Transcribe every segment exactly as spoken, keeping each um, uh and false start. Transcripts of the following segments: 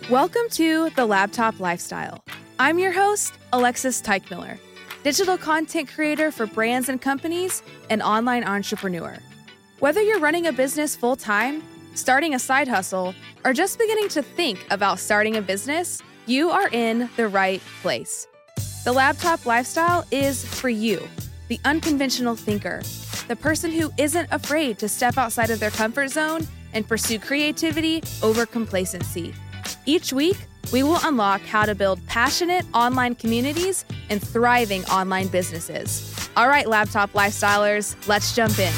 Welcome to The Laptop Lifestyle. I'm your host, Alexis Teichmiller, digital content creator for brands and companies and online entrepreneur. Whether you're running a business full-time, starting a side hustle, or just beginning to think about starting a business, you are in the right place. The Laptop Lifestyle is for you, the unconventional thinker, the person who isn't afraid to step outside of their comfort zone and pursue creativity over complacency. Each week, we will unlock how to build passionate online communities and thriving online businesses. All right, Laptop Lifestylers, let's jump in.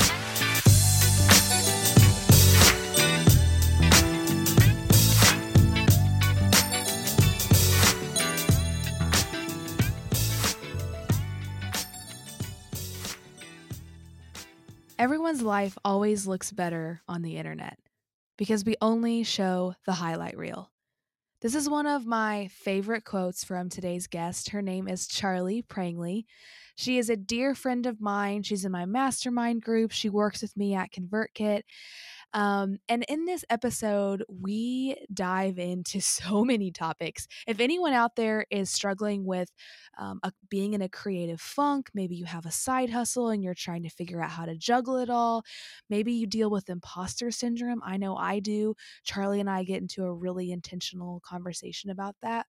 Everyone's life always looks better on the internet because we only show the highlight reel. This is one of my favorite quotes from today's guest. Her name is Charlie Prangley. She is a dear friend of mine. She's in my mastermind group. She works with me at ConvertKit. Um, and in this episode, we dive into so many topics. If anyone out there is struggling with um, a, being in a creative funk, maybe you have a side hustle and you're trying to figure out how to juggle it all. Maybe you deal with imposter syndrome. I know I do. Charlie and I get into a really intentional conversation about that.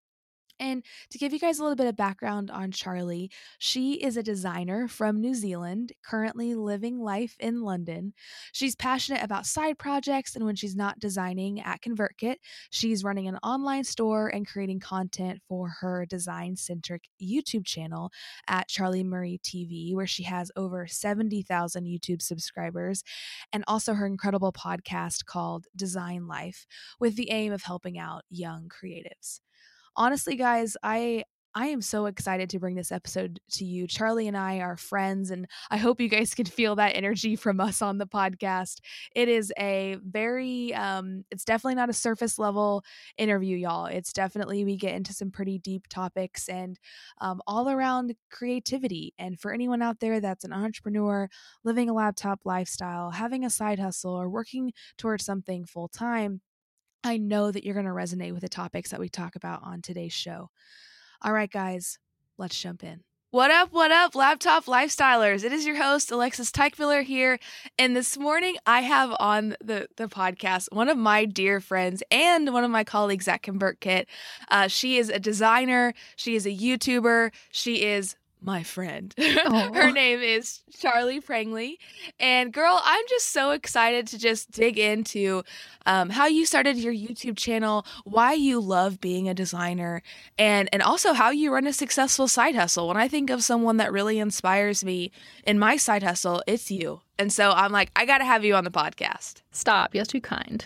And to give you guys a little bit of background on Charlie, she is a designer from New Zealand, currently living life in London. She's passionate about side projects, and when she's not designing at ConvertKit, she's running an online store and creating content for her design-centric YouTube channel at Charlie Murray T V, where she has over seventy thousand YouTube subscribers, and also her incredible podcast called Design Life, with the aim of helping out young creatives. Honestly, guys, I I am so excited to bring this episode to you. Charlie and I are friends, and I hope you guys can feel that energy from us on the podcast. It is a very, um, it's definitely not a surface level interview, y'all. It's definitely, we get into some pretty deep topics and um, all around creativity. And for anyone out there that's an entrepreneur, living a laptop lifestyle, having a side hustle, or working towards something full time, I know that you're going to resonate with the topics that we talk about on today's show. All right, guys, let's jump in. What up, what up, Laptop Lifestylers? It is your host, Alexis Teichmiller here. And this morning I have on the, the podcast one of my dear friends and one of my colleagues at ConvertKit. Uh, she is a designer. She is a YouTuber. She is my friend. Her name is Charlie Prangley. And girl, I'm just so excited to just dig into um, how you started your YouTube channel, why you love being a designer, and, and also how you run a successful side hustle. When I think of someone that really inspires me in my side hustle, it's you. And so I'm like, I got to have you on the podcast. Stop. You're too kind.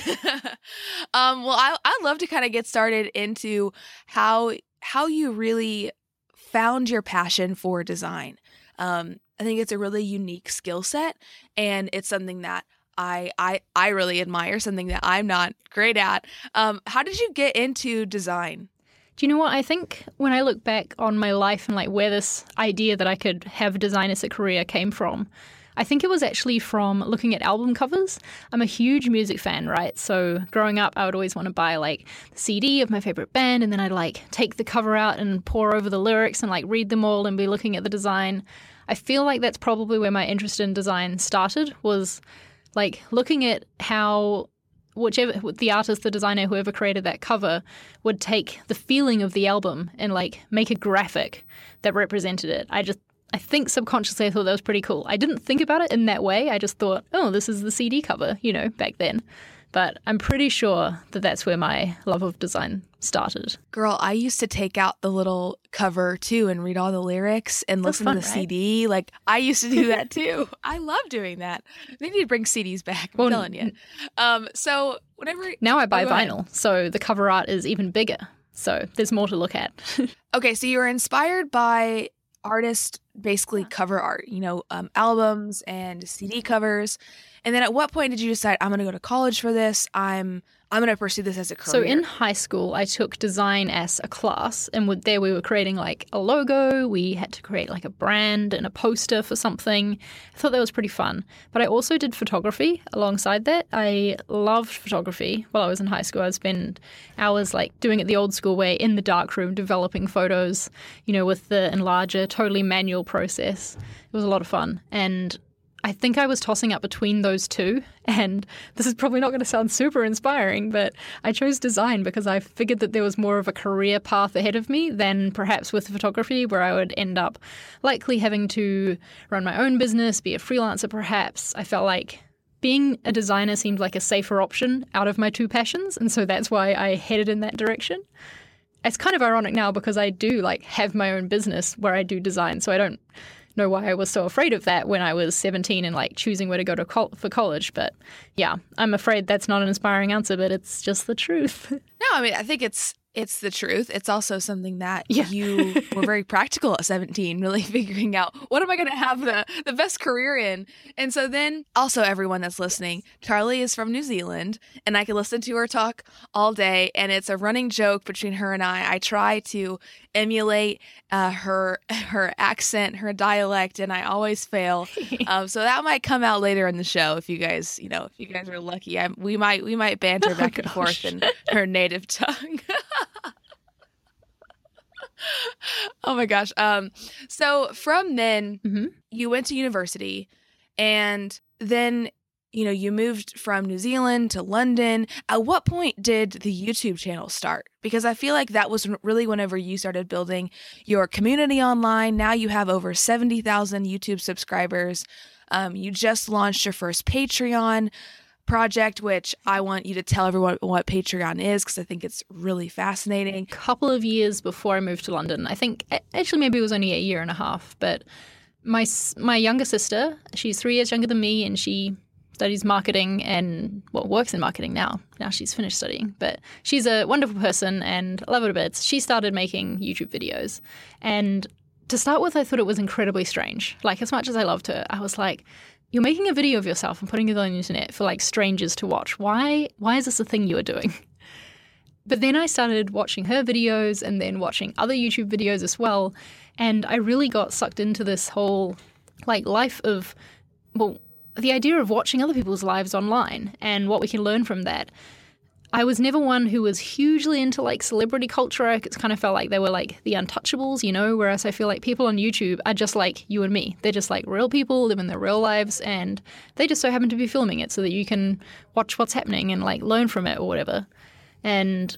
um, well, I, I'd love to kind of get started into how how you really found your passion for design. Um, I think it's a really unique skill set, and it's something that I I I really admire, something that I'm not great at. Um, how did you get into design? Do you know what? I think when I look back on my life and like where this idea that I could have design as a career came from, I think it was actually from looking at album covers. I'm a huge music fan, right? So growing up, I would always want to buy like the C D of my favorite band, and then I'd like take the cover out and pore over the lyrics and like read them all and be looking at the design. I feel like that's probably where my interest in design started, was like looking at how whichever the artist, the designer, whoever created that cover would take the feeling of the album and like make a graphic that represented it. I just I think subconsciously I thought that was pretty cool. I didn't think about it in that way. I just thought, oh, this is the C D cover, you know, back then. But I'm pretty sure that that's where my love of design started. Girl, I used to take out the little cover too and read all the lyrics and That's listen fun, to the right? C D. Like, I used to do that too. I love doing that. They need to bring C Ds back, I'm Well, telling you. Um, so whenever... Now I buy oh, go ahead. vinyl, so the cover art is even bigger. So there's more to look at. Okay, so you were inspired by artist basically cover art, you know, um, albums and C D covers. And then at what point did you decide, I'm going to go to college for this? I'm I'm going to pursue this as a career. So in high school, I took design as a class, and with, there we were creating like a logo. We had to create like a brand and a poster for something. I thought that was pretty fun. But I also did photography alongside that. I loved photography while I was in high school. I'd spend hours like doing it the old school way in the darkroom, developing photos, you know, with the enlarger, totally manual process. It was a lot of fun. And I think I was tossing up between those two, and this is probably not going to sound super inspiring, but I chose design because I figured that there was more of a career path ahead of me than perhaps with photography, where I would end up likely having to run my own business, be a freelancer perhaps. I felt like being a designer seemed like a safer option out of my two passions, and so that's why I headed in that direction. It's kind of ironic now because I do like have my own business where I do design, so I don't know why I was so afraid of that when I was seventeen and like choosing where to go to col- for college. But yeah, I'm afraid that's not an inspiring answer, but it's just the truth. No, I mean, I think it's it's the truth. It's also something that Yeah. you were very practical at seventeen, really figuring out, what am I going to have the, the best career in? And so then also everyone that's listening, Charlie is from New Zealand, and I can listen to her talk all day. And it's a running joke between her and I. I try to emulate uh, her her accent, her dialect, and I always fail. Um, so that might come out later in the show if you guys, you know, if you guys are lucky. I, we might we might banter Oh, back and gosh. forth in her native tongue. Oh my gosh. Um, so from then Mhm. you went to university, and then, you know, you moved from New Zealand to London. At what point did the YouTube channel start? Because I feel like that was really whenever you started building your community online. Now you have over seventy thousand YouTube subscribers. Um, you just launched your first Patreon project, which I want you to tell everyone what Patreon is, because I think it's really fascinating. Couple of years before I moved to London. I think actually maybe it was only a year and a half, but my s- my younger sister, she's three years younger than me, and she studies marketing and well works in marketing now. Now she's finished studying, but she's a wonderful person and I love her to bits. She started making YouTube videos, and to start with, I thought it was incredibly strange. Like, as much as I loved her, I was like, you're making a video of yourself and putting it on the internet for like strangers to watch. Why why is this a thing you are doing? But then I started watching her videos and then watching other YouTube videos as well. And I really got sucked into this whole like life of, well, the idea of watching other people's lives online and what we can learn from that. I was never one who was hugely into like celebrity culture. I kind of felt like they were like the untouchables, you know, whereas I feel like people on YouTube are just like you and me. They're just like real people living their real lives, and they just so happen to be filming it so that you can watch what's happening and like learn from it or whatever. And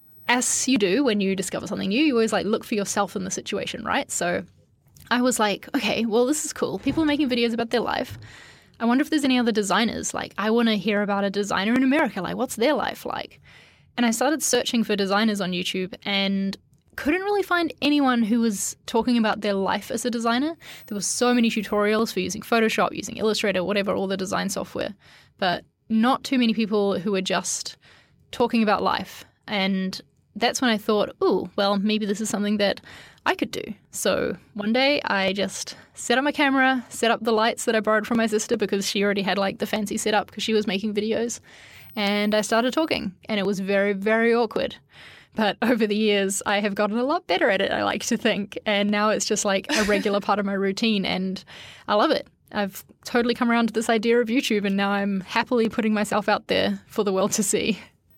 as you do when you discover something new, you always like look for yourself in the situation, right? So I was like, okay, well, this is cool. People are making videos about their life. I wonder if there's any other designers. Like, I want to hear about a designer in America. Like, what's their life like? And I started searching for designers on YouTube and couldn't really find anyone who was talking about their life as a designer. There were so many tutorials for using Photoshop, using Illustrator, whatever, all the design software, but not too many people who were just talking about life. And that's when I thought, oh, well, maybe this is something that I could do. So one day I just set up my camera, set up the lights that I borrowed from my sister because she already had like the fancy setup because she was making videos. And I started talking, and it was very, very awkward. But over the years, I have gotten a lot better at it, I like to think. And now it's just like a regular part of my routine, and I love it. I've totally come around to this idea of YouTube, and now I'm happily putting myself out there for the world to see.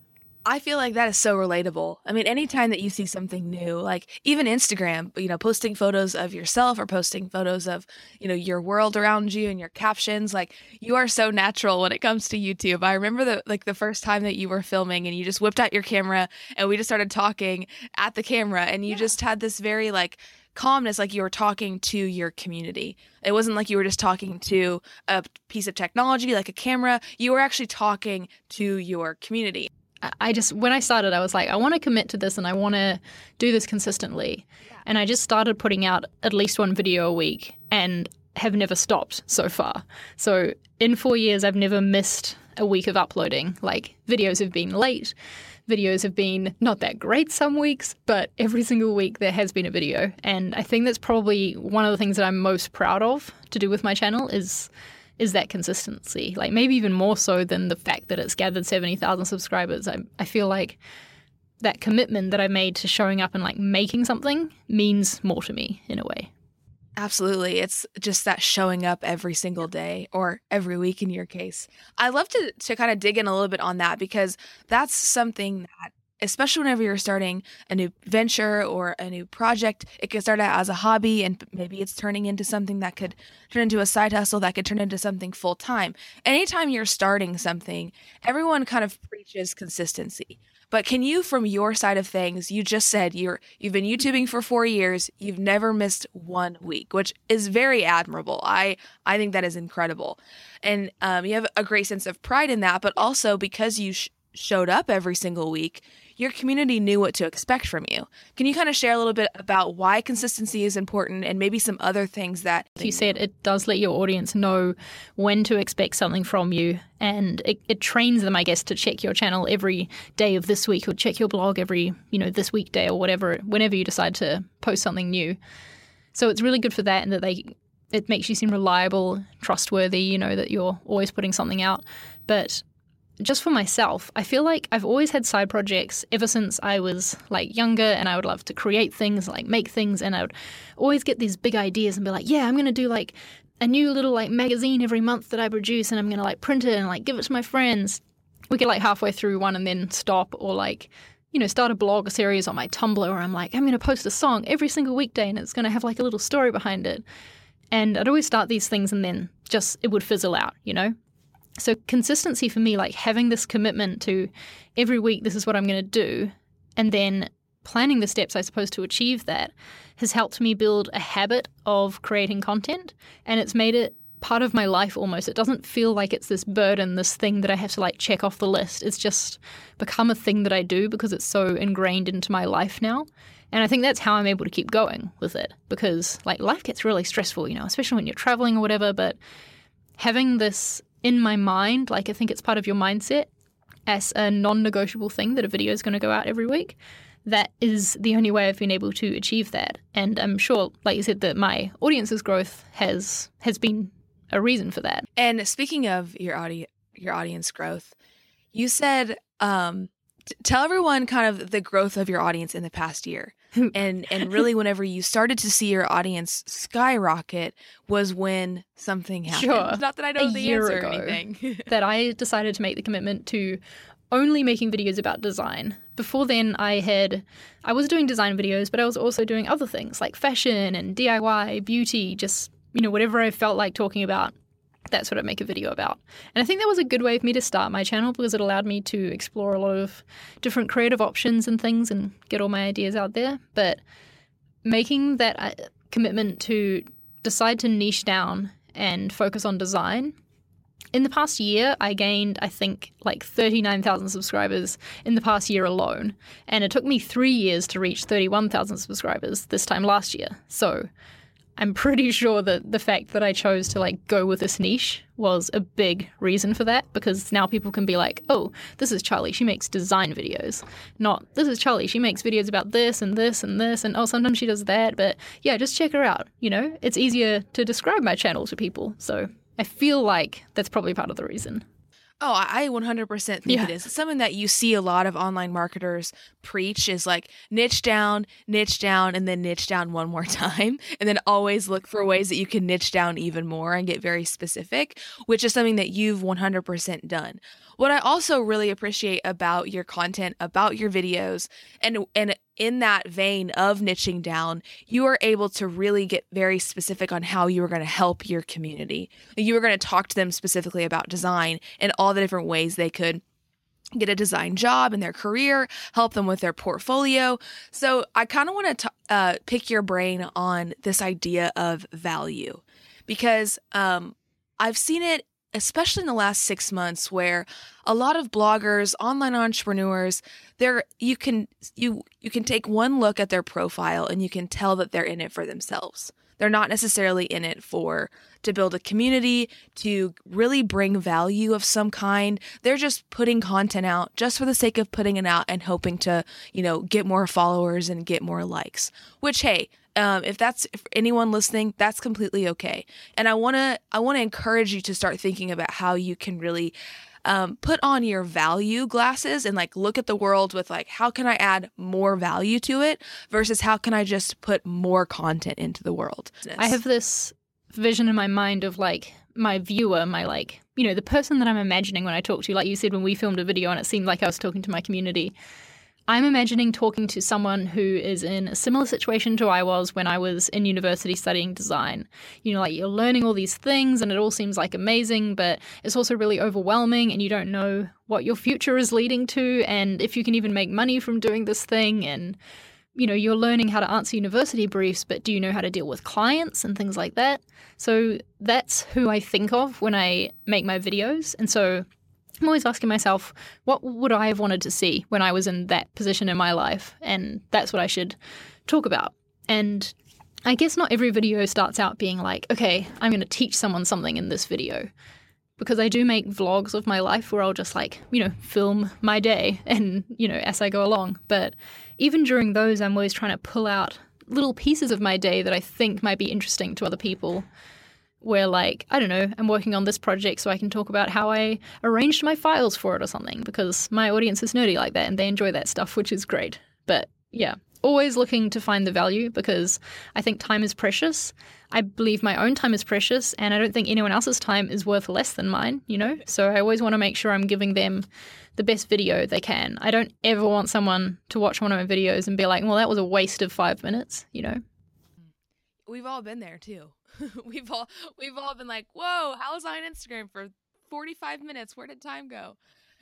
I feel like that is so relatable. I mean, anytime that you see something new, like even Instagram, you know, posting photos of yourself or posting photos of, you know, your world around you and your captions, like you are so natural when it comes to YouTube. I remember the like the first time that you were filming and you just whipped out your camera and we just started talking at the camera, and you yeah. just had this very like calmness, like you were talking to your community. It wasn't like you were just talking to a piece of technology like a camera. You were actually talking to your community. I just, when I started, I was like, I want to commit to this and I want to do this consistently. Yeah. And I just started putting out at least one video a week and have never stopped so far. So in four years, I've never missed a week of uploading. Like, videos have been late. Videos have been not that great some weeks, but every single week there has been a video. And I think that's probably one of the things that I'm most proud of to do with my channel is is that consistency. Like maybe even more so than the fact that it's gathered seventy thousand subscribers. I, I feel like that commitment that I made to showing up and like making something means more to me in a way. Absolutely. It's just that showing up every single day, or every week in your case. I love to to kind of dig in a little bit on that, because that's something that, especially whenever you're starting a new venture or a new project, it can start out as a hobby, and maybe it's turning into something that could turn into a side hustle, that could turn into something full time. Anytime you're starting something, everyone kind of preaches consistency. But can you, from your side of things, you just said you're, you've been YouTubing for four years, you've never missed one week, which is very admirable. I, I think that is incredible. And um, you have a great sense of pride in that, but also because you sh- showed up every single week, your community knew what to expect from you. Can you kind of share a little bit about why consistency is important, and maybe some other things that... You said it does let your audience know when to expect something from you, and it, it trains them, I guess, to check your channel every day of this week, or check your blog every, you know, this weekday or whatever, whenever you decide to post something new. So it's really good for that, and that they it makes you seem reliable, trustworthy, you know, that you're always putting something out. But just for myself, I feel like I've always had side projects ever since I was like younger, and I would love to create things, like make things, and I would always get these big ideas and be like, yeah, I'm going to do like a new little like magazine every month that I produce, and I'm going to like print it and like give it to my friends. We get like halfway through one and then stop, or like, you know, start a blog series on my Tumblr where I'm like, I'm going to post a song every single weekday and it's going to have like a little story behind it. And I'd always start these things and then just it would fizzle out, you know? So consistency for me, like having this commitment to every week, this is what I'm going to do, and then planning the steps, I suppose, to achieve that, has helped me build a habit of creating content, and it's made it part of my life almost. It doesn't feel like it's this burden, this thing that I have to like check off the list. It's just become a thing that I do because it's so ingrained into my life now. And I think that's how I'm able to keep going with it, because like life gets really stressful, you know, especially when you're traveling or whatever, but having this in my mind, like I think it's part of your mindset as a non-negotiable thing that a video is going to go out every week. That is the only way I've been able to achieve that. And I'm sure, like you said, that my audience's growth has has been a reason for that. And speaking of your audi- your audience growth, you said um, t- tell everyone kind of the growth of your audience in the past year. and and really whenever you started to see your audience skyrocket was when something happened. Sure. Not that I know a the year answer ago or anything. that I decided to make the commitment to only making videos about design. Before then, I had I was doing design videos, but I was also doing other things like fashion and D I Y, beauty, just, you know, whatever I felt like talking about. That's what I'd make a video about. And I think that was a good way for me to start my channel, because it allowed me to explore a lot of different creative options and things and get all my ideas out there. But making that uh, commitment to decide to niche down and focus on design, in the past year, I gained, I think, like thirty-nine thousand subscribers in the past year alone. And it took me three years to reach thirty-one thousand subscribers this time last year. So I'm pretty sure that the fact that I chose to like go with this niche was a big reason for that, because now people can be like, oh, this is Charlie, she makes design videos. Not, this is Charlie, she makes videos about this and this and this, and oh, sometimes she does that, but yeah, just check her out, you know? It's easier to describe my channel to people, so I feel like that's probably part of the reason. Oh, I one hundred percent think Yeah. it is. It's something that you see a lot of online marketers preach is like niche down, niche down, and then niche down one more time. And then always look for ways that you can niche down even more and get very specific, which is something that you've one hundred percent done. What I also really appreciate about your content, about your videos, and and in that vein of niching down, you are able to really get very specific on how you are going to help your community. You are going to talk to them specifically about design and all the different ways they could get a design job in their career, help them with their portfolio. So I kind of want to uh, pick your brain on this idea of value, because um, I've seen it especially in the last six months, where a lot of bloggers, online entrepreneurs, they're you can you you can take one look at their profile and you can tell that they're in it for themselves. They're not necessarily in it for to build a community, to really bring value of some kind. They're just putting content out just for the sake of putting it out and hoping to, you know, get more followers and get more likes. Which, hey, Um, if that's if anyone listening, that's completely okay. And I want to I want to encourage you to start thinking about how you can really um, put on your value glasses and like look at the world with like, how can I add more value to it versus how can I just put more content into the world? I have this vision in my mind of like my viewer, my like, you know, the person that I'm imagining when I talk to you, like you said, when we filmed a video and it seemed like I was talking to my community. I'm imagining talking to someone who is in a similar situation to I was when I was in university studying design. You know, like you're learning all these things and it all seems like amazing, but it's also really overwhelming and you don't know what your future is leading to and if you can even make money from doing this thing. And, you know, you're learning how to answer university briefs, but do you know how to deal with clients and things like that? So that's who I think of when I make my videos. And so I'm always asking myself, what would I have wanted to see when I was in that position in my life? And that's what I should talk about. And I guess not every video starts out being like, okay, I'm going to teach someone something in this video. Because I do make vlogs of my life where I'll just like, you know, film my day and, you know, as I go along. But even during those, I'm always trying to pull out little pieces of my day that I think might be interesting to other people. Where like, I don't know, I'm working on this project so I can talk about how I arranged my files for it or something because my audience is nerdy like that and they enjoy that stuff, which is great. But yeah, always looking to find the value because I think time is precious. I believe my own time is precious and I don't think anyone else's time is worth less than mine, you know? So I always want to make sure I'm giving them the best video they can. I don't ever want someone to watch one of my videos and be like, well, that was a waste of five minutes, you know? We've all been there too. we've all we've all been like, whoa, how was I on Instagram for forty-five minutes? Where did time go?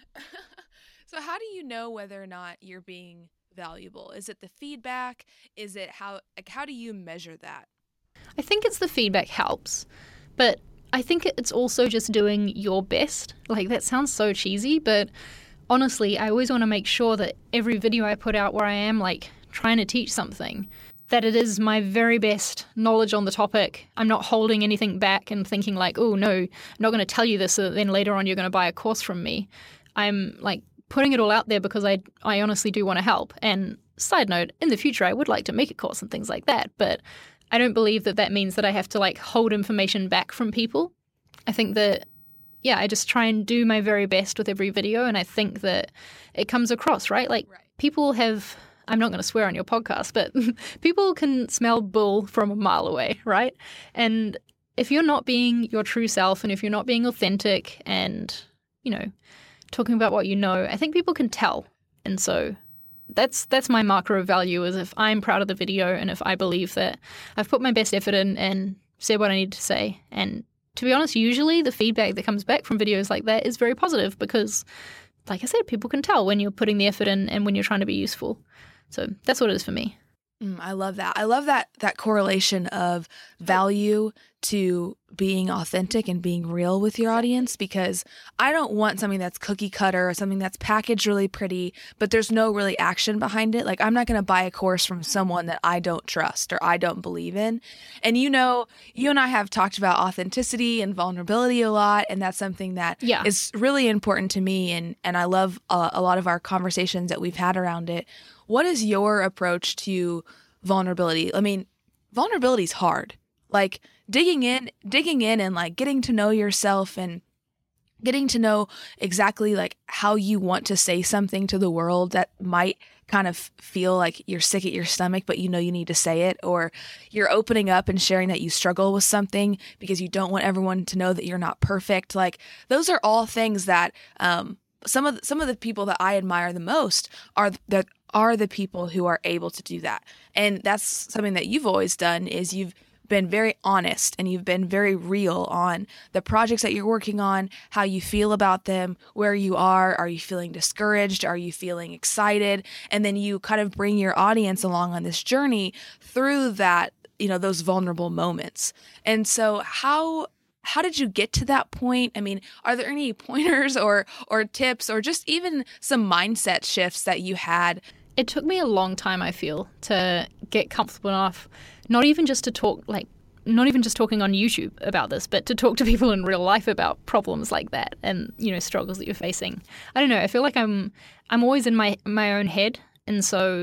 So how do you know whether or not you're being valuable? Is it the feedback? Is it how like how do you measure that? I think it's the feedback helps, but I think it's also just doing your best. Like that sounds so cheesy, but honestly, I always want to make sure that every video I put out where I am like trying to teach something, that it is my very best knowledge on the topic. I'm not holding anything back and thinking like, oh no, I'm not going to tell you this so that then later on you're going to buy a course from me. I'm like putting it all out there because I, I honestly do want to help. And side note, in the future I would like to make a course and things like that, but I don't believe that that means that I have to like hold information back from people. I think that, yeah, I just try and do my very best with every video and I think that it comes across, right? Like right. People have... I'm not going to swear on your podcast, but people can smell bull from a mile away, right? And if you're not being your true self and if you're not being authentic and, you know, talking about what you know, I think people can tell. And so that's that's my marker of value is if I'm proud of the video and if I believe that I've put my best effort in and said what I need to say. And to be honest, usually the feedback that comes back from videos like that is very positive because, like I said, people can tell when you're putting the effort in and when you're trying to be useful. So that's what it is for me. Mm, I love that. I love that that correlation of value to being authentic and being real with your audience, because I don't want something that's cookie cutter or something that's packaged really pretty, but there's no really action behind it. Like I'm not going to buy a course from someone that I don't trust or I don't believe in. And you know, you and I have talked about authenticity and vulnerability a lot, and that's something that yeah. is really important to me. And, and I love a, a lot of our conversations that we've had around it. What is your approach to vulnerability? I mean, vulnerability is hard. Like digging in, digging in and like getting to know yourself and getting to know exactly like how you want to say something to the world that might kind of feel like you're sick at your stomach, but you know you need to say it, or you're opening up and sharing that you struggle with something because you don't want everyone to know that you're not perfect. Like those are all things that um, some of the, some of the people that I admire the most are that are the people who are able to do that. And that's something that you've always done is you've been very honest and you've been very real on the projects that you're working on, how you feel about them, where you are. Are you feeling discouraged? Are you feeling excited? And then you kind of bring your audience along on this journey through that, you know, those vulnerable moments. And so how how did you get to that point? I mean, are there any pointers or or tips or just even some mindset shifts that you had? It took me a long time, I feel, to get comfortable enough, not even just to talk, like, not even just talking on YouTube about this, but to talk to people in real life about problems like that and, you know, struggles that you're facing. I don't know. I feel like I'm I'm always in my, my own head. And so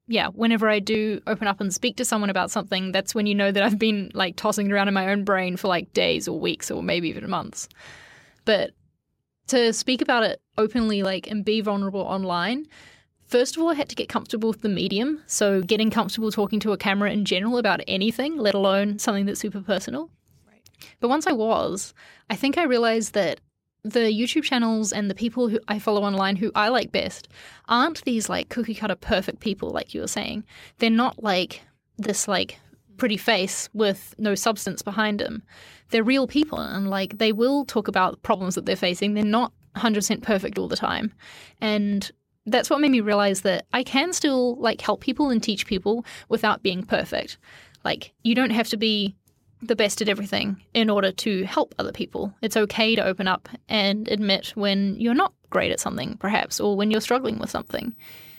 yeah, whenever I do open up and speak to someone about something, that's when you know that I've been like tossing it around in my own brain for like days or weeks or maybe even months. But to speak about it openly, like, and be vulnerable online, first of all, I had to get comfortable with the medium. So getting comfortable talking to a camera in general about anything, let alone something that's super personal. Right. But once I was, I think I realized that the YouTube channels and the people who I follow online who I like best aren't these like cookie cutter perfect people like you were saying. They're not like this like pretty face with no substance behind them. They're real people, and like they will talk about problems that they're facing. They're not one hundred percent perfect all the time. And that's what made me realize that I can still like help people and teach people without being perfect. Like, you don't have to be the best at everything in order to help other people. It's okay to open up and admit when you're not great at something, perhaps, or when you're struggling with something.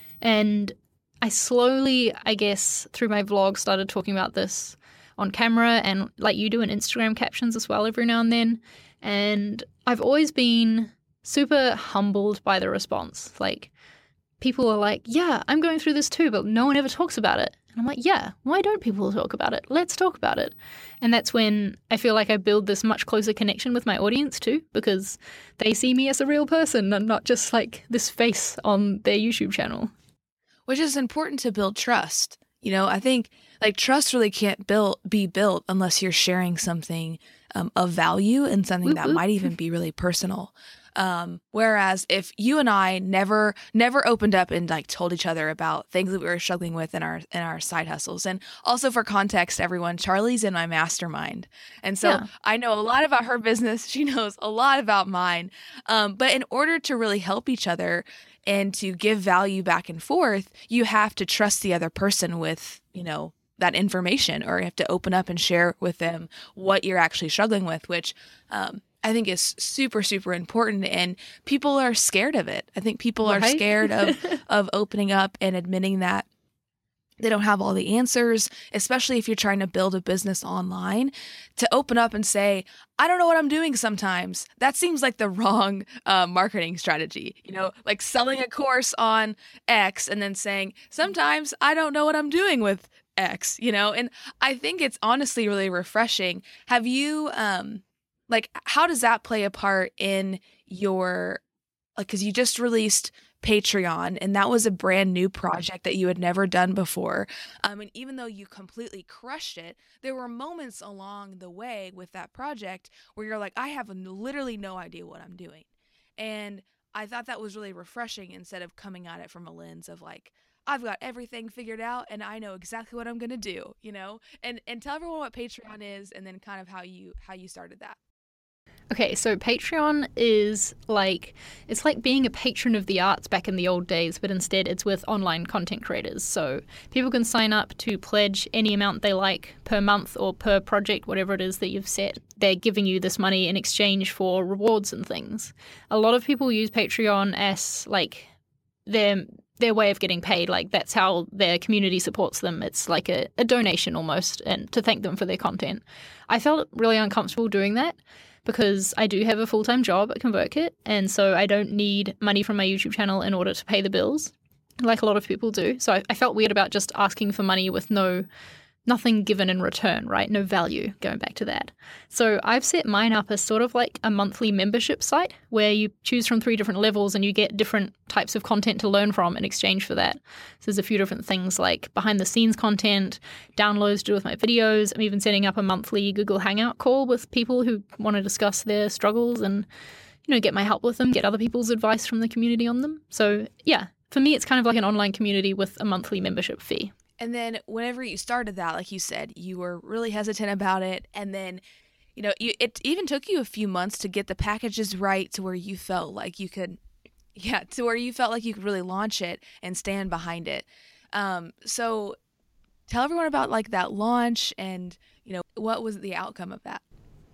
And I slowly, I guess, through my vlog started talking about this on camera, and like you do in Instagram captions as well every now and then. And I've always been super humbled by the response. Like, people are like, yeah, I'm going through this too, but no one ever talks about it. And I'm like, yeah, why don't people talk about it? Let's talk about it. And that's when I feel like I build this much closer connection with my audience too, because they see me as a real person and not just like this face on their YouTube channel. Which is important to build trust. You know, I think like trust really can't build be built unless you're sharing something um, of value and something Whoop, that whoop. might even be really personal. Um, whereas if you and I never, never opened up and like told each other about things that we were struggling with in our, in our side hustles. And also for context, everyone, Charlie's in my mastermind. And so Yeah. I know a lot about her business. She knows a lot about mine. Um, but in order to really help each other and to give value back and forth, you have to trust the other person with, you know, that information, or you have to open up and share with them what you're actually struggling with, which, um, I think is super, super important, and people are scared of it. I think people are Right? scared of, of opening up and admitting that they don't have all the answers, especially if you're trying to build a business online. To open up and say, I don't know what I'm doing sometimes, that seems like the wrong uh, marketing strategy. You know, like selling a course on X and then saying, sometimes I don't know what I'm doing with X, you know? And I think it's honestly really refreshing. Have you... um Like, how does that play a part in your, like, because you just released Patreon, and that was a brand new project that you had never done before. Um, and even though you completely crushed it, there were moments along the way with that project where you're like, I have literally no idea what I'm doing. And I thought that was really refreshing, instead of coming at it from a lens of like, I've got everything figured out and I know exactly what I'm going to do, you know? And and tell everyone what Patreon is, and then kind of how you how you started that. Okay, so Patreon is like, it's like being a patron of the arts back in the old days, but instead it's with online content creators. So people can sign up to pledge any amount they like per month or per project, whatever it is that you've set. They're giving you this money in exchange for rewards and things. A lot of people use Patreon as like their their way of getting paid. Like, that's how their community supports them. It's like a, a donation almost, and to thank them for their content. I felt really uncomfortable doing that, because I do have a full-time job at ConvertKit, and so I don't need money from my YouTube channel in order to pay the bills, like a lot of people do. So I, I felt weird about just asking for money with no nothing given in return, right? No value, going back to that. So I've set mine up as sort of like a monthly membership site where you choose from three different levels and you get different types of content to learn from in exchange for that. So there's a few different things like behind the scenes content, downloads to do with my videos. I'm even setting up a monthly Google Hangout call with people who want to discuss their struggles and, you know, get my help with them, get other people's advice from the community on them. So yeah, for me, it's kind of like an online community with a monthly membership fee. And then whenever you started that, like you said, you were really hesitant about it. And then, you know, you, it even took you a few months to get the packages right to where you felt like you could, yeah, to where you felt like you could really launch it and stand behind it. Um, so tell everyone about like that launch and, you know, what was the outcome of that?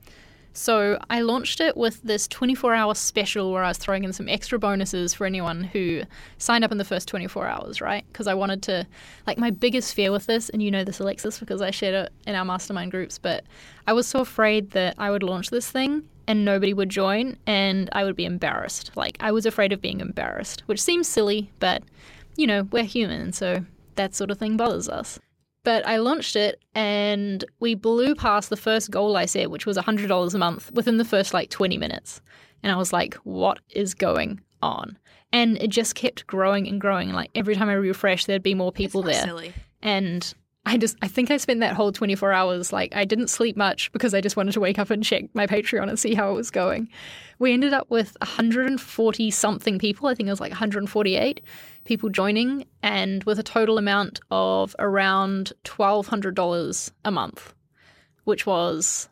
So I launched it with this twenty-four hour special where I was throwing in some extra bonuses for anyone who signed up in the first twenty-four hours, right? Because I wanted to, like, my biggest fear with this, and you know this, Alexis, because I shared it in our mastermind groups, but I was so afraid that I would launch this thing and nobody would join and I would be embarrassed. Like, I was afraid of being embarrassed, which seems silly, but, you know, we're human, so that sort of thing bothers us. But I launched it and we blew past the first goal I set, which was one hundred dollars a month, within the first like twenty minutes. And I was like, what is going on? And it just kept growing and growing. Like every time I refreshed, there'd be more people It's so there. Silly. And I just, I think I spent that whole twenty-four hours, like I didn't sleep much because I just wanted to wake up and check my Patreon and see how it was going. We ended up with one hundred forty something people. I think it was like one hundred forty-eight people joining, and with a total amount of around twelve hundred dollars a month, which was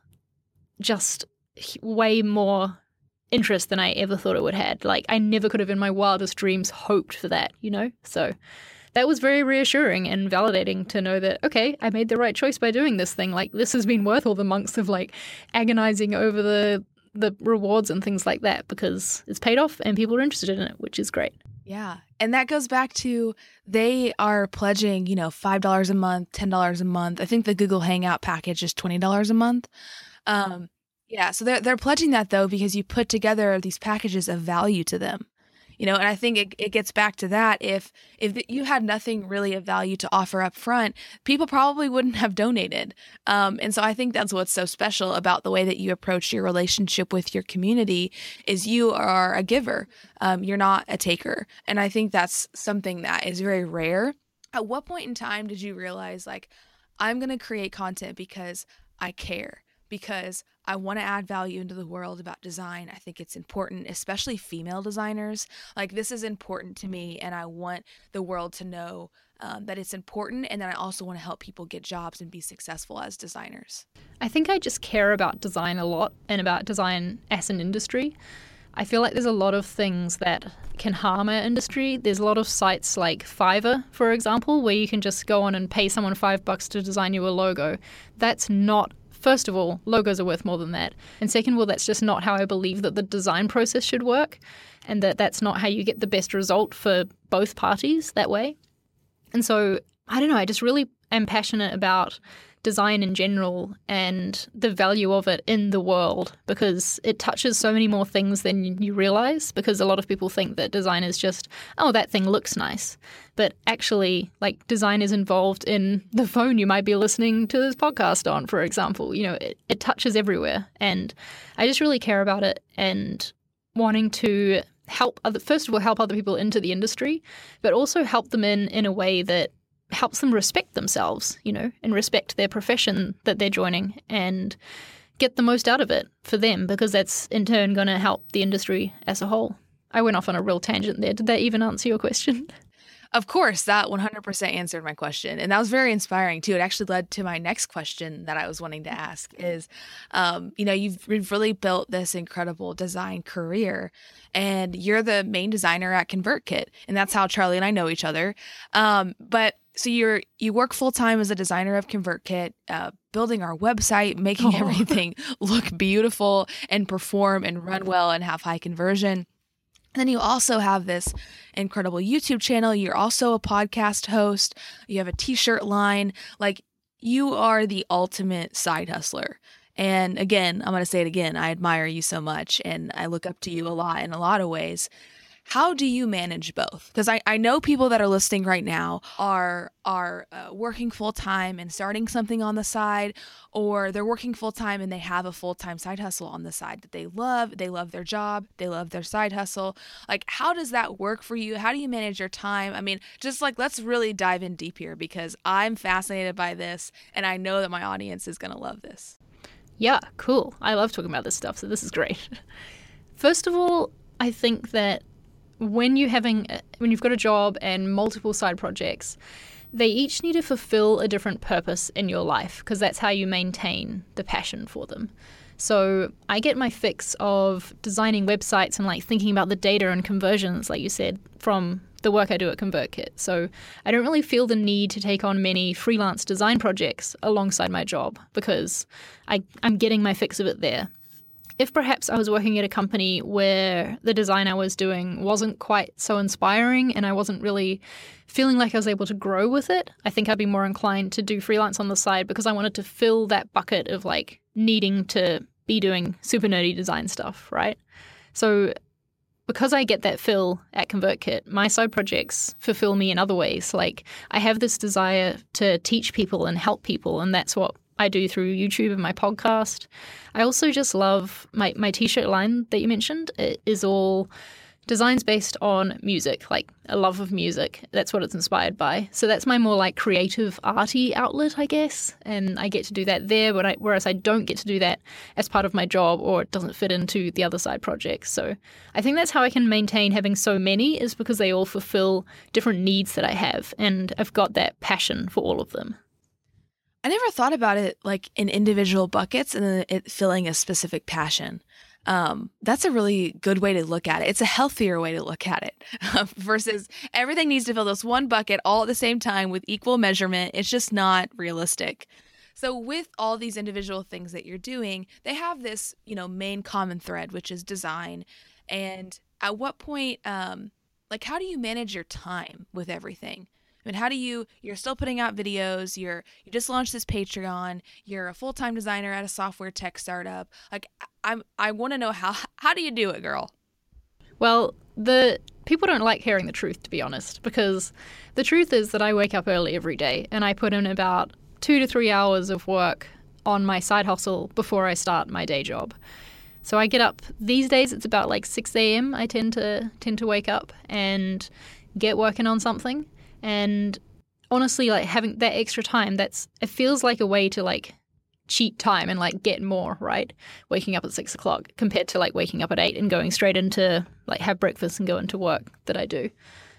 just way more interest than I ever thought it would have. Like I never could have in my wildest dreams hoped for that, you know? So that was very reassuring and validating to know that, okay, I made the right choice by doing this thing. Like this has been worth all the months of like agonizing over the the rewards and things like that, because it's paid off and people are interested in it, which is great. Yeah. And that goes back to they are pledging, you know, five dollars a month, ten dollars a month. I think the Google Hangout package is twenty dollars a month. Um, yeah. So they're, they're pledging that, though, because you put together these packages of value to them. You know, and I think it, it gets back to that. If if you had nothing really of value to offer up front, people probably wouldn't have donated. Um, and so I think that's what's so special about the way that you approach your relationship with your community is you are a giver. Um, you're not a taker. And I think that's something that is very rare. At what point in time did you realize, like, I'm going to create content because I care? Because I want to add value into the world about design. I think it's important, especially female designers. Like this is important to me, and I want the world to know um, that it's important, and then I also want to help people get jobs and be successful as designers. I think I just care about design a lot and about design as an industry. I feel like there's a lot of things that can harm our industry. There's a lot of sites like Fiverr, for example, where you can just go on and pay someone five bucks to design you a logo. That's not First of all, logos are worth more than that. And second of all, that's just not how I believe that the design process should work, and that that's not how you get the best result for both parties that way. And so, I don't know, I just really am passionate about design in general and the value of it in the world, because it touches so many more things than you realize, because a lot of people think that design is just, oh, that thing looks nice. But actually, like, design is involved in the phone you might be listening to this podcast on, for example. You know, it, it touches everywhere. And I just really care about it and wanting to help other, first of all, help other people into the industry, but also help them in in a way that helps them respect themselves, you know, and respect their profession that they're joining and get the most out of it for them, because that's in turn going to help the industry as a whole. I went off on a real tangent there. Did that even answer your question? Of course, that one hundred percent answered my question. And that was very inspiring, too. It actually led to my next question that I was wanting to ask is, um, you know, you've really built this incredible design career, and you're the main designer at ConvertKit. And that's how Charlie and I know each other. Um, but so you're you work full time as a designer of ConvertKit, uh, building our website, making Oh. everything look beautiful and perform and run well and have high conversion. And then you also have this incredible YouTube channel. You're also a podcast host. You have a t-shirt line. Like, you are the ultimate side hustler. And again, I'm going to say it again. I admire you so much, and I look up to you a lot in a lot of ways. How do you manage both? Because I, I know people that are listening right now are are uh, working full-time and starting something on the side, or they're working full-time and they have a full-time side hustle on the side that they love. They love their job. They love their side hustle. Like, how does that work for you? How do you manage your time? I mean, just like, let's really dive in deep here, because I'm fascinated by this, and I know that my audience is going to love this. Yeah, cool. I love talking about this stuff, so this is great. First of all, I think that when you're having, when you've got a job and multiple side projects, they each need to fulfill a different purpose in your life, because that's how you maintain the passion for them. So I get my fix of designing websites and like thinking about the data and conversions, like you said, from the work I do at ConvertKit. So I don't really feel the need to take on many freelance design projects alongside my job, because I, I'm getting my fix of it there. If perhaps I was working at a company where the design I was doing wasn't quite so inspiring and I wasn't really feeling like I was able to grow with it, I think I'd be more inclined to do freelance on the side, because I wanted to fill that bucket of like needing to be doing super nerdy design stuff, right? So because I get that fill at ConvertKit, my side projects fulfill me in other ways. Like I have this desire to teach people and help people, and that's what I do through YouTube and my podcast. I also just love my, my t-shirt line that you mentioned. It is all designs based on music, like a love of music. That's what it's inspired by. So that's my more like creative, arty outlet, I guess. And I get to do that there, but I, whereas I don't get to do that as part of my job, or it doesn't fit into the other side projects. So I think that's how I can maintain having so many, is because they all fulfill different needs that I have. And I've got that passion for all of them. I never thought about it like in individual buckets and then it filling a specific passion. Um, that's a really good way to look at it. It's a healthier way to look at it versus everything needs to fill this one bucket all at the same time with equal measurement. It's just not realistic. So with all these individual things that you're doing, they have this, you know, main common thread, which is design. And at what point, um, like, how do you manage your time with everything? I mean, how do you, you're still putting out videos, you're, you just launched this Patreon, you're a full-time designer at a software tech startup. Like, I'm, I want to know how, how do you do it, girl? Well, the people don't like hearing the truth, to be honest, because the truth is that I wake up early every day and I put in about two to three hours of work on my side hustle before I start my day job. So I get up, these days it's about like six a.m. I tend to tend to wake up and get working on something. And honestly, like having that extra time, that's it feels like a way to like cheat time and like get more, right? Waking up at six o'clock compared to like waking up at eight and going straight into like have breakfast and go into work that I do.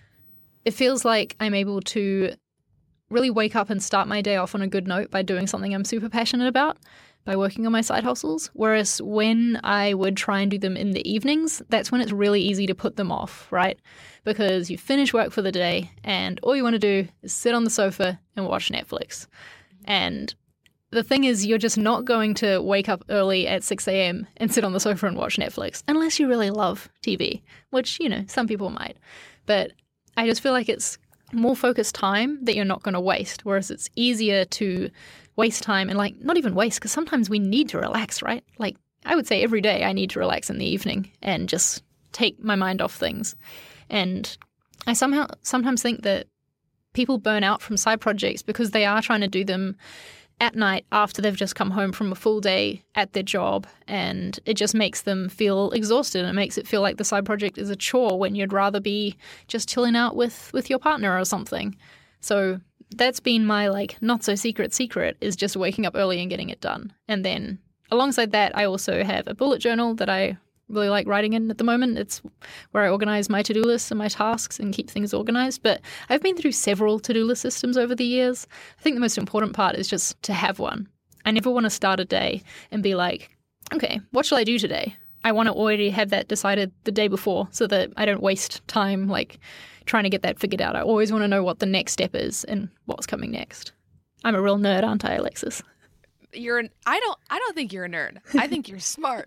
It feels like I'm able to really wake up and start my day off on a good note by doing something I'm super passionate about, by working on my side hustles. Whereas when I would try and do them in the evenings, that's when it's really easy to put them off, right? Because you finish work for the day and all you want to do is sit on the sofa and watch Netflix. And the thing is, you're just not going to wake up early at six a.m. and sit on the sofa and watch Netflix, unless you really love T V, which, you know, some people might. But I just feel like it's more focused time that you're not going to waste, whereas it's easier to waste time and like not even waste, because sometimes we need to relax, right? Like I would say every day I need to relax in the evening and just take my mind off things. And I somehow sometimes think that people burn out from side projects because they are trying to do them at night after they've just come home from a full day at their job, and it just makes them feel exhausted. It makes it feel like the side project is a chore when you'd rather be just chilling out with, with your partner or something. So that's been my like not so secret secret, is just waking up early and getting it done. And then alongside that, I also have a bullet journal that I really like writing in at the moment. It's where I organize my to-do lists and my tasks and keep things organized. But I've been through several to-do list systems over the years. I think the most important part is just to have one. I never want to start a day and be like, okay, what shall I do today? I want to already have that decided the day before so that I don't waste time like trying to get that figured out. I always want to know what the next step is and what's coming next. I'm a real nerd, aren't I, Alexis? You're an, I don't I don't think you're a nerd. I think you're smart.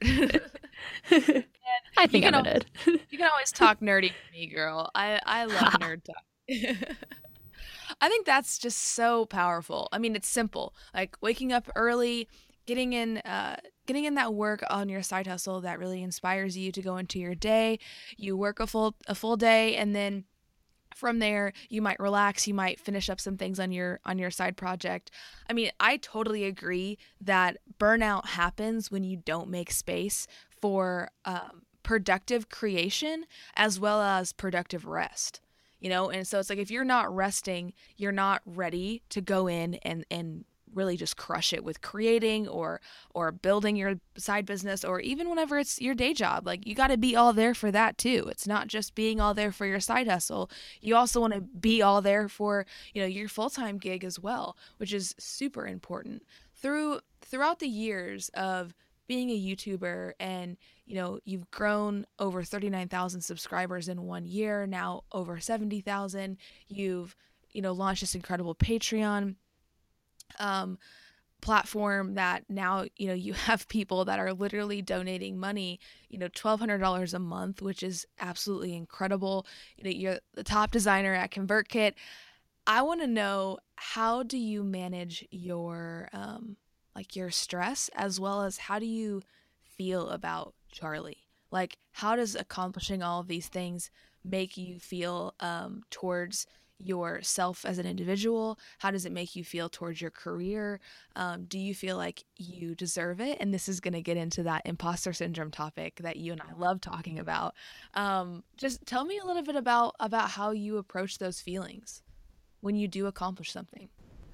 I think I'm a nerd. You can always talk nerdy to me, girl. I, I love nerd talk. I think that's just so powerful. I mean, it's simple. Like waking up early, getting in uh getting in that work on your side hustle that really inspires you to go into your day. You work a full a full day, and then from there you might relax, you might finish up some things on your on your side project. I mean, I totally agree that burnout happens when you don't make space for um, productive creation as well as productive rest, you know? And so it's like if you're not resting, you're not ready to go in and and really just crush it with creating or or building your side business, or even whenever it's your day job. Like you got to be all there for that too. It's not just being all there for your side hustle. You also want to be all there for, you know, your full-time gig as well, which is super important. Through throughout the years of being a YouTuber, and you know, you've grown over thirty-nine thousand subscribers in one year, now over seventy thousand. You've, you know, launched this incredible Patreon um platform that now, you know, you have people that are literally donating money, you know, twelve hundred dollars a month, which is absolutely incredible. You know, you're the top designer at ConvertKit. I want to know, how do you manage your um like your stress, as well as how do you feel about Charlie? Like, how does accomplishing all of these things make you feel um, towards yourself as an individual? How does it make you feel towards your career? Um, do you feel like you deserve it? And this is going to get into that imposter syndrome topic that you and I love talking about. Um, just tell me a little bit about about how you approach those feelings when you do accomplish something.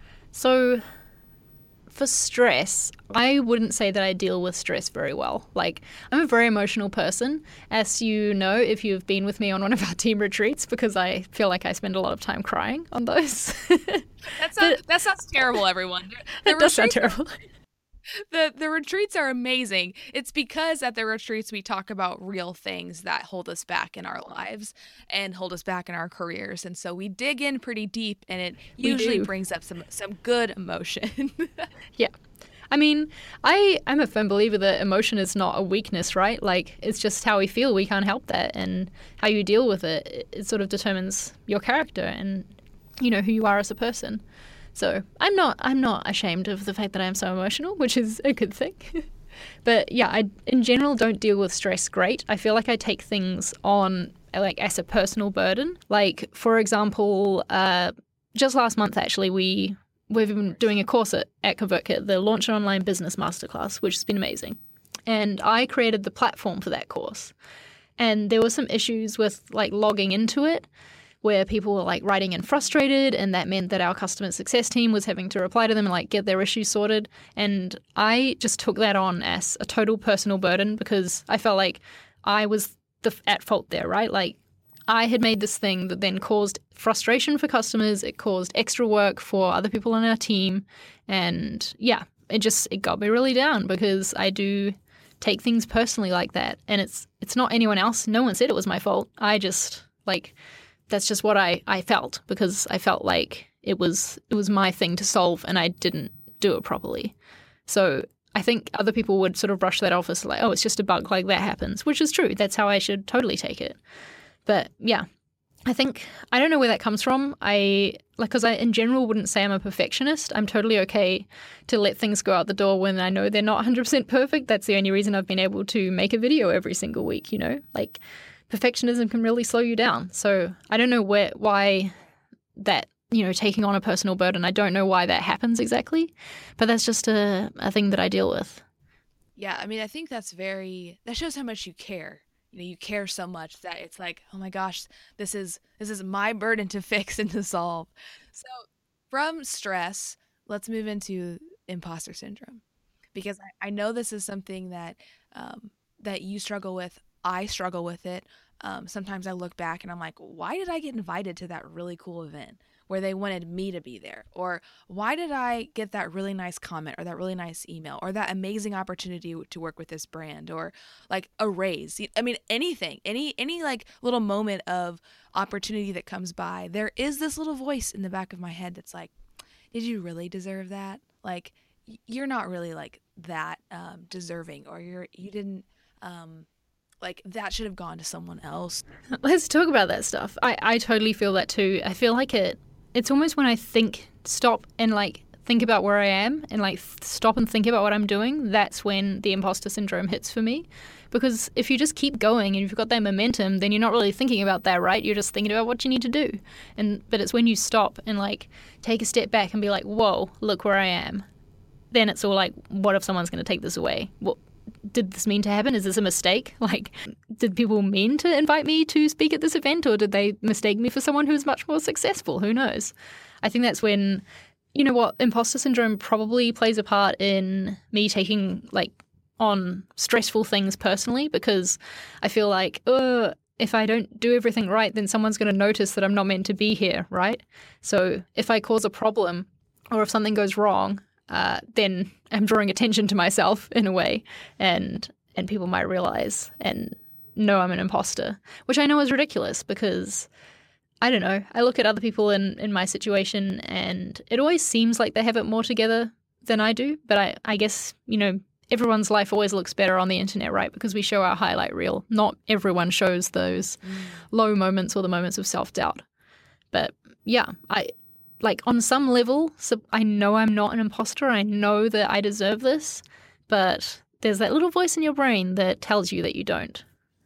So for stress, I wouldn't say that I deal with stress very well. Like, I'm a very emotional person, as you know if you've been with me on one of our team retreats, because I feel like I spend a lot of time crying on those. That sounds, that sounds terrible, everyone. The That does sound retreats terrible. The the retreats are amazing. It's because at the retreats we talk about real things that hold us back in our lives and hold us back in our careers. And so we dig in pretty deep, and it We usually do. brings up some some good emotion. Yeah. I mean, I, I'm a firm believer that emotion is not a weakness, right? Like, it's just how we feel. We can't help that. And how you deal with it, it, it sort of determines your character and, you know, who you are as a person. So I'm not I'm not ashamed of the fact that I'm so emotional, which is a good thing. But yeah, I in general don't deal with stress great. I feel like I take things on like as a personal burden. Like, for example, uh, just last month actually, we we've been doing a course at, at ConvertKit, the Launch an Online Business Masterclass, which has been amazing. And I created the platform for that course. And there were some issues with like logging into it, where people were like writing in frustrated, and that meant that our customer success team was having to reply to them and like get their issues sorted. And I just took that on as a total personal burden because I felt like I was the at fault there, right? Like, I had made this thing that then caused frustration for customers. It caused extra work for other people on our team. And yeah, it just, it got me really down because I do take things personally like that. And it's, it's not anyone else. No one said it was my fault. I just like, that's just what I, I felt because I felt like it was it was my thing to solve and I didn't do it properly. So I think other people would sort of brush that off as like, oh, it's just a bug, like that happens, which is true. That's how I should totally take it. But yeah, I think, I don't know where that comes from. I, like, because I in general wouldn't say I'm a perfectionist. I'm totally okay to let things go out the door when I know they're not one hundred percent perfect. That's the only reason I've been able to make a video every single week, you know? Like, perfectionism can really slow you down. So I don't know where, why that, you know, taking on a personal burden, I don't know why that happens exactly, but that's just a, a thing that I deal with. Yeah, I mean, I think that's very, that shows how much you care. You know, you care so much that it's like, oh my gosh, this is this is my burden to fix and to solve. So from stress, let's move into imposter syndrome, because I, I know this is something that um, that you struggle with. I struggle with it. Um, sometimes I look back and I'm like, why did I get invited to that really cool event where they wanted me to be there? Or why did I get that really nice comment or that really nice email or that amazing opportunity to work with this brand or like a raise? I mean, anything, any, any like little moment of opportunity that comes by, there is this little voice in the back of my head that's like, did you really deserve that? Like, you're not really like that um, deserving, or you're, you didn't, um, like that should have gone to someone else. Let's talk about that stuff. I, I totally feel that too. I feel like it, it's almost when I think, stop and like think about where I am and like stop and think about what I'm doing, that's when the imposter syndrome hits for me. Because if you just keep going and you've got that momentum, then you're not really thinking about that, right? You're just thinking about what you need to do. And but it's when you stop and like take a step back and be like, whoa, look where I am. Then it's all like, what if someone's going to take this away? What did this mean to happen? Is this a mistake? Like, did people mean to invite me to speak at this event, or did they mistake me for someone who's much more successful? Who knows? I think that's when, you know what, imposter syndrome probably plays a part in me taking like on stressful things personally, because I feel like, oh, if I don't do everything right, then someone's going to notice that I'm not meant to be here, right? So if I cause a problem or if something goes wrong, Uh, then I'm drawing attention to myself in a way, and and people might realize and know I'm an imposter, which I know is ridiculous because, I don't know, I look at other people in, in my situation and it always seems like they have it more together than I do, but I, I guess, you know, everyone's life always looks better on the internet, right? Because we show our highlight reel. Not everyone shows those mm. low moments or the moments of self-doubt. But yeah, I... Like, on some level, so I know I'm not an imposter. I know that I deserve this. But there's that little voice in your brain that tells you that you don't.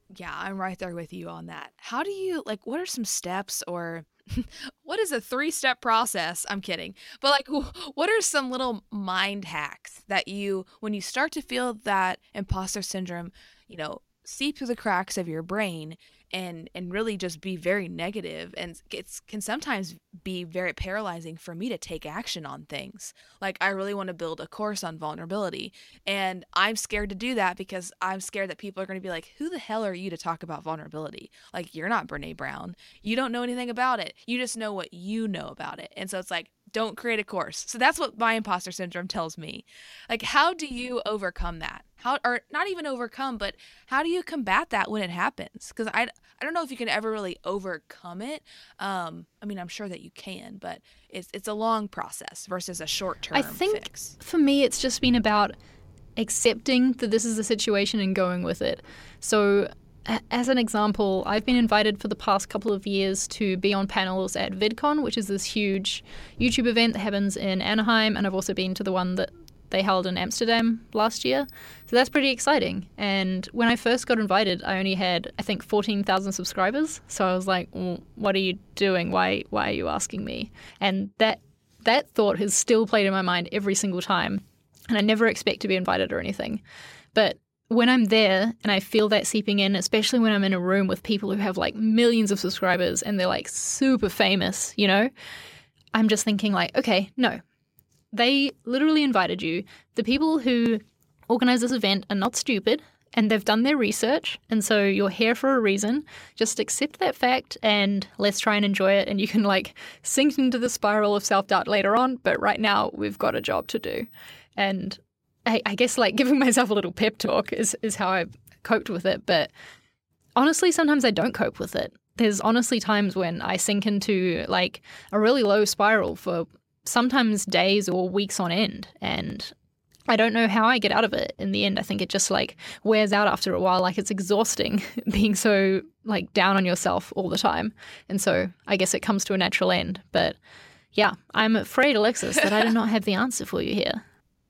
Yeah, I'm right there with you on that. How do you, like, what are some steps or what is a three step process? I'm kidding. But, like, wh- what are some little mind hacks that you, when you start to feel that imposter syndrome, you know, seep through the cracks of your brain and and really just be very negative, and it's can sometimes be very paralyzing for me to take action on things. Like, I really want to build a course on vulnerability, and I'm scared to do that because I'm scared that people are going to be like, who the hell are you to talk about vulnerability? Like, you're not Brene Brown. You don't know anything about it. You just know what you know about it. And so it's like, don't create a course. So that's what my imposter syndrome tells me. Like, how do you overcome that? How, or not even overcome, but how do you combat that when it happens? Because I, I don't know if you can ever really overcome it. Um, I mean, I'm sure that you can, but it's it's a long process versus a short term I think fix. for me, it's just been about accepting that this is the situation and going with it. So, a- as an example, I've been invited for the past couple of years to be on panels at VidCon, which is this huge YouTube event that happens in Anaheim, and I've also been to the one that they held in Amsterdam last year. So that's pretty exciting. And when I first got invited, I only had, I think, fourteen thousand subscribers. So I was like, well, what are you doing? Why why are you asking me? And that that thought has still played in my mind every single time. And I never expect to be invited or anything. But when I'm there and I feel that seeping in, especially when I'm in a room with people who have like millions of subscribers and they're like super famous, you know, I'm just thinking like, okay, no. They literally invited you. The people who organize this event are not stupid, and they've done their research, and so you're here for a reason. Just accept that fact and let's try and enjoy it, and you can like sink into the spiral of self-doubt later on, but right now we've got a job to do. And I, I guess like giving myself a little pep talk is, is how I've coped with it, but honestly, sometimes I don't cope with it. There's honestly times when I sink into like a really low spiral for sometimes days or weeks on end, and I don't know how I get out of it in the end. I think it just like wears out after a while. Like, it's exhausting being so like down on yourself all the time, and so I guess it comes to a natural end. But yeah, I'm afraid, Alexis, that I do not have the answer for you here.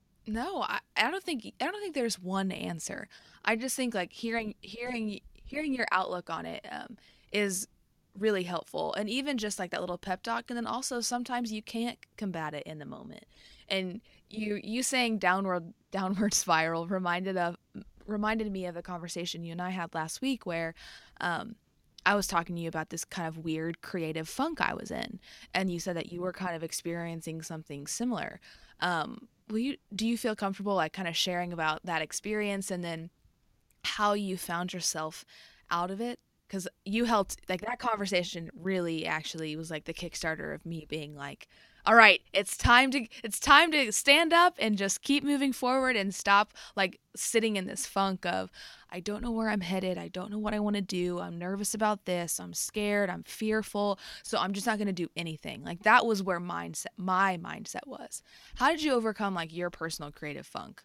No, I, I don't think I don't think there's one answer. I just think like hearing hearing hearing your outlook on it um, is really helpful, and even just like that little pep talk. And then also sometimes you can't combat it in the moment, and you you saying downward downward spiral reminded of reminded me of a conversation you and I had last week where um I was talking to you about this kind of weird creative funk I was in, and you said that you were kind of experiencing something similar. um will you do you feel comfortable like kind of sharing about that experience, and then how you found yourself out of it? Because you helped, like, that conversation really actually was like the Kickstarter of me being like, all right, it's time to it's time to stand up and just keep moving forward and stop like sitting in this funk of, I don't know where I'm headed, I don't know what I want to do, I'm nervous about this, I'm scared, I'm fearful, so I'm just not going to do anything. Like, that was where mindset my mindset was. How did you overcome like your personal creative funk?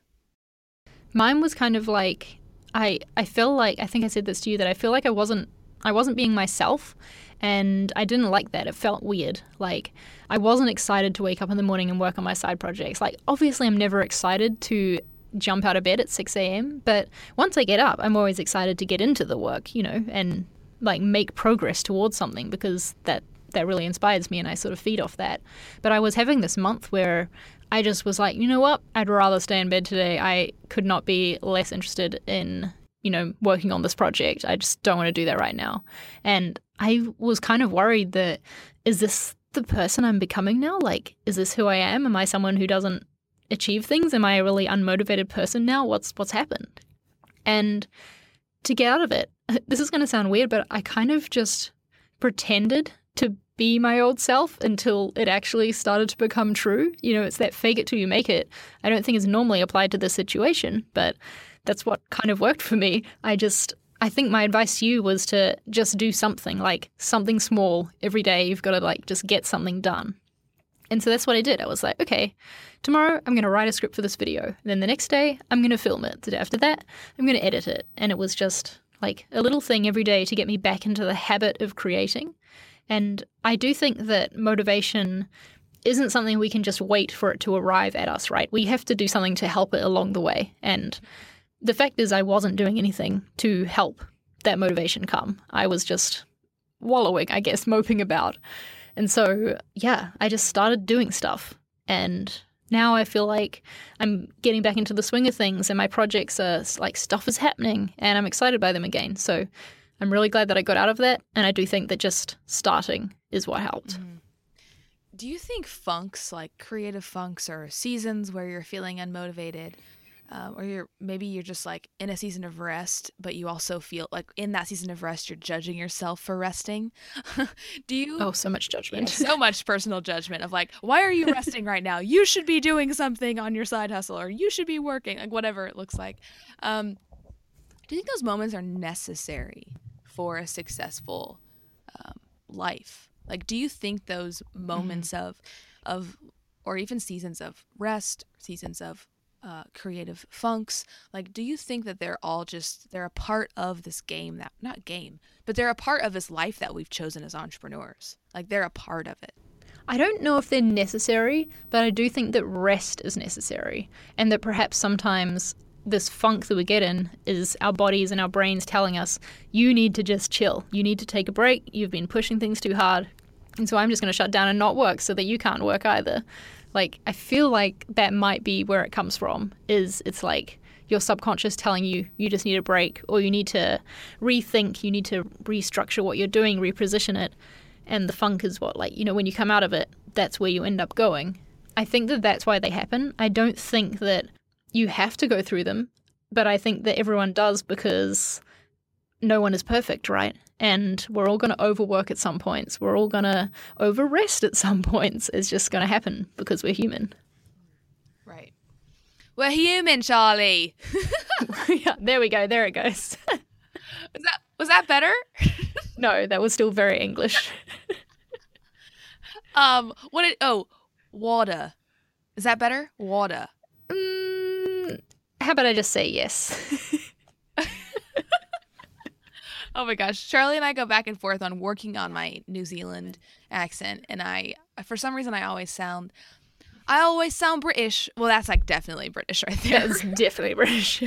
Mine was kind of like, I I feel like, I think I said this to you, that I feel like I wasn't I wasn't being myself, and I didn't like that. It felt weird. Like, I wasn't excited to wake up in the morning and work on my side projects. Like, obviously I'm never excited to jump out of bed at six a.m., but once I get up, I'm always excited to get into the work, you know, and like make progress towards something, because that that really inspires me and I sort of feed off that. But I was having this month where I just was like, you know what, I'd rather stay in bed today. I could not be less interested in, you know, working on this project. I just don't want to do that right now. And I was kind of worried that, is this the person I'm becoming now? Like, is this who I am? Am I someone who doesn't achieve things? Am I a really unmotivated person now? What's what's happened? And to get out of it, this is going to sound weird, but I kind of just pretended to be my old self until it actually started to become true. You know, it's that fake it till you make it. I don't think is normally applied to this situation, but that's what kind of worked for me. I just, I think my advice to you was to just do something, like something small every day. You've got to like just get something done. And so that's what I did. I was like, okay, tomorrow I'm going to write a script for this video. And then the next day I'm going to film it. The day after that, I'm going to edit it. And it was just like a little thing every day to get me back into the habit of creating. And I do think that motivation isn't something we can just wait for it to arrive at us, right? We have to do something to help it along the way. And the fact is, I wasn't doing anything to help that motivation come. I was just wallowing, I guess, moping about. And so, yeah, I just started doing stuff. And now I feel like I'm getting back into the swing of things, and my projects are like stuff is happening and I'm excited by them again. So I'm really glad that I got out of that. And I do think that just starting is what helped. Mm-hmm. Do you think funks, like creative funks or seasons where you're feeling unmotivated, um, or you're maybe you're just like in a season of rest, but you also feel like in that season of rest, you're judging yourself for resting? Do you? Oh, so much judgment. Yeah, so much personal judgment of like, why are you resting right now? You should be doing something on your side hustle, or you should be working, like whatever it looks like. Um, do you think those moments are necessary for a successful um, life? Like, do you think those moments mm-hmm. of, of, or even seasons of rest, seasons of uh, creative funks, like, do you think that they're all just, they're a part of this game that, not game, but they're a part of this life that we've chosen as entrepreneurs? Like, they're a part of it. I don't know if they're necessary, but I do think that rest is necessary, and that perhaps sometimes this funk that we get in is our bodies and our brains telling us, you need to just chill. You need to take a break. You've been pushing things too hard. And so I'm just going to shut down and not work so that you can't work either. Like, I feel like that might be where it comes from, is it's like your subconscious telling you you just need a break, or you need to rethink, you need to restructure what you're doing, reposition it. And the funk is what, like, you know, when you come out of it, that's where you end up going. I think that that's why they happen. I don't think that you have to go through them, but I think that everyone does, because no one is perfect, right? And we're all going to overwork at some points. We're all going to over-rest at some points. It's just going to happen because we're human. Right. We're human, Charlie. Yeah, there we go. There it goes. Was that was that better? No, that was still very English. um, what? Did, oh, water. Is that better? Water. Mm, how about I just say yes? Oh my gosh. Charlie and I go back and forth on working on my New Zealand accent. And I, for some reason, I always sound, I always sound British. Well, that's like definitely British right there. That's definitely British.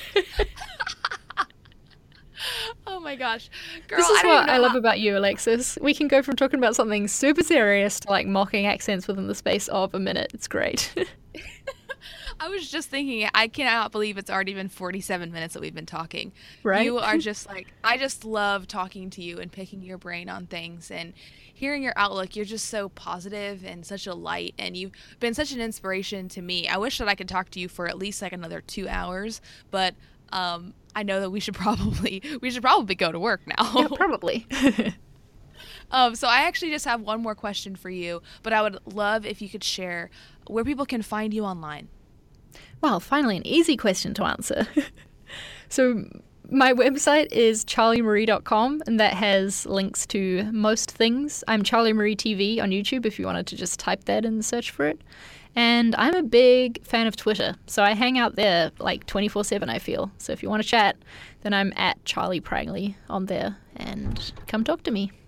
Oh my gosh. Girl, this is I what I love how- about you, Alexis. We can go from talking about something super serious to like mocking accents within the space of a minute. It's great. I was just thinking, I cannot believe it's already been forty-seven minutes that we've been talking. Right? You are just like, I just love talking to you and picking your brain on things and hearing your outlook. You're just so positive and such a light, and you've been such an inspiration to me. I wish that I could talk to you for at least like another two hours, but um, I know that we should probably, we should probably go to work now. Yeah, probably. Um, so I actually just have one more question for you, but I would love if you could share where people can find you online. Well, finally, an easy question to answer. So my website is charlie marie dot com, and that has links to most things. I'm Charlie Marie T V on YouTube if you wanted to just type that and search for it. And I'm a big fan of Twitter, so I hang out there like twenty-four seven, I feel. So if you want to chat, then I'm at Charlie Prangley on there, and come talk to me.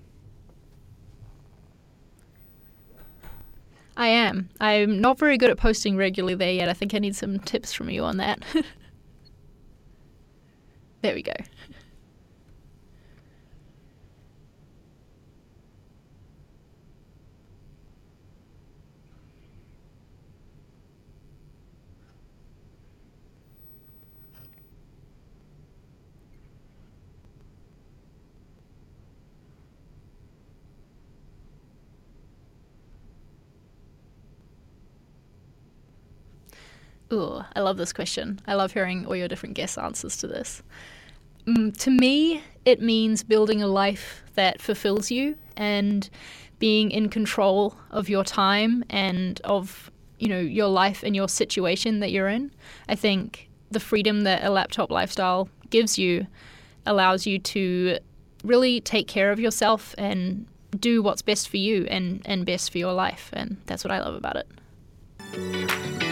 I am. I'm not very good at posting regularly there yet. I think I need some tips from you on that. There we go. Ooh, I love this question. I love hearing all your different guest answers to this. Mm, to me, it means building a life that fulfills you and being in control of your time and of, you know, your life and your situation that you're in. I think the freedom that a laptop lifestyle gives you allows you to really take care of yourself and do what's best for you and, and best for your life. And that's what I love about it.